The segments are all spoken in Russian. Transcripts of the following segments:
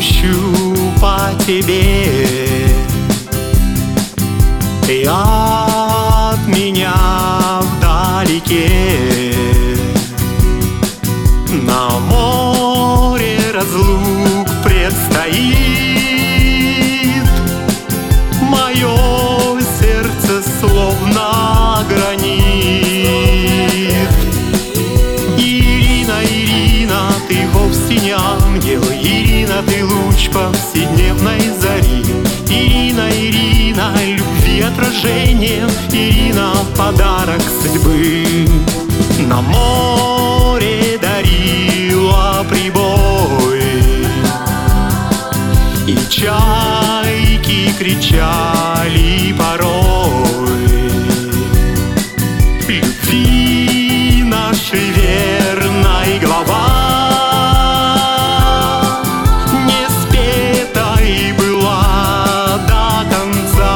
скучу по тебе, и от меня вдалеке на море разлук предстоит. Мое сердце словно гранит. Ирина, Ирина, ты вовсе не ангел. Ирина, ты луч повседневной зари. Ирина, Ирина, любви отражение. Ирина, подарок судьбы. На море дарила прибой, и чайки кричали порой. Любви нашей верной глава не спетой была до конца.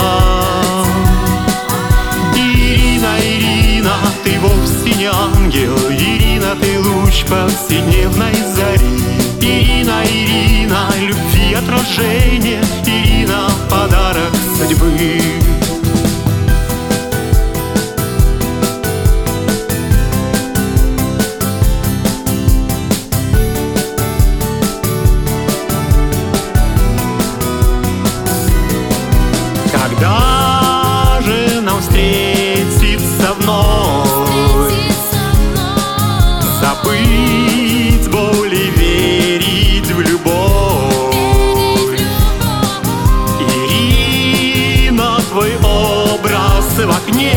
Ирина, Ирина, ты вовсе не ангел. Ирина, ты луч повседневной зари. Ирина, Ирина, любви отражение. Ирина, подарок судьбы. Когда же нам встретиться вновь? Забыть боль и верить в любовь. Ирина, твой образ в окне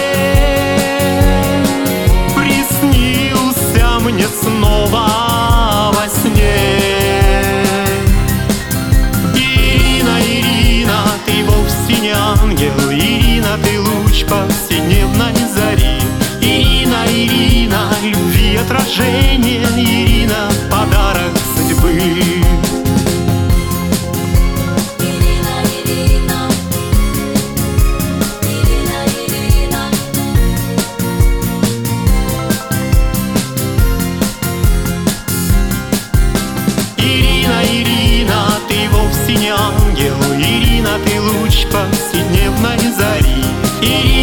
приснился мне снова во сне. Ирина, Ирина, ты вовсе не ангел. Ирина, ты луч повседневной зари. Ирина, Ирина, любви отражение. Ирина, подарок судьбы. Ирина, Ирина, ты вовсе не ангел. Ирина, ты луч повседневной зари. Ирина,